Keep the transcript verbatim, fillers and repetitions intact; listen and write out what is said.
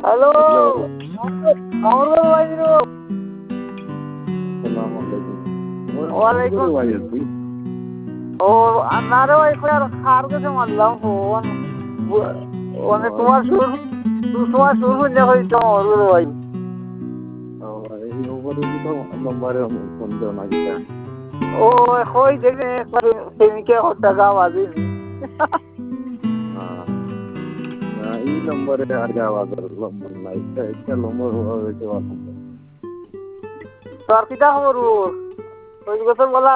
Hello hello, আমার ভাই আসসালামু আলাইকুম। তোমার ওয়ালাইকুম বড় ভাই আছি। ও আনারে ভাই আর খার কাছে মারলাম ফোন মানে ও তোমার সুর তোমার সুর শুনে হয়তো আমার বড় ভাই ও, এই নম্বরে তো নম্বরে ফোন দেও না কিটা? ও হই দেখে প্রেমিকে টাকা বাজিনি হ্যাঁ, না এই নম্বরে আর যাওয়া নম্বর নাই, একটা একটা নম্বর হয়েছে আমার নম্বর। তোর কিটা খবর ওর ওই কথা বলা